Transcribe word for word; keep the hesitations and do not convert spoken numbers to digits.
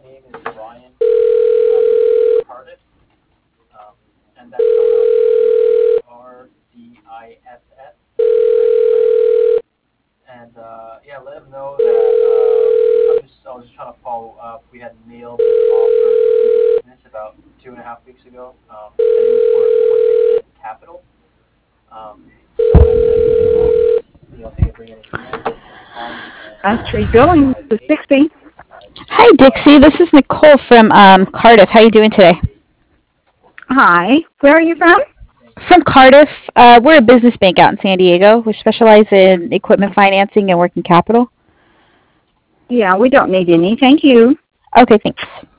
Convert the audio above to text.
name is Ryan. I'm from Cardiff, um, and that's spelled out R D I F F. And uh, yeah, let him know that uh, I'm just, I was just trying to follow up. We had mailed an offer to the business about two and a half weeks ago, um, and it was for equipment and capital. Um, so if you know, if they could bring anything in, bring any funds, That's and Tree uh, Billing. notify This is me. Dixie. Uh, just Hi, uh, Dixie. This is Nicole from um, Cardiff. How are you doing today? Hi. Where are you from? thank you. From Cardiff. Uh, we're a business bank out in San Diego. We specialize in equipment financing and working capital. Yeah, we don't need any. Thank you. Okay, thanks.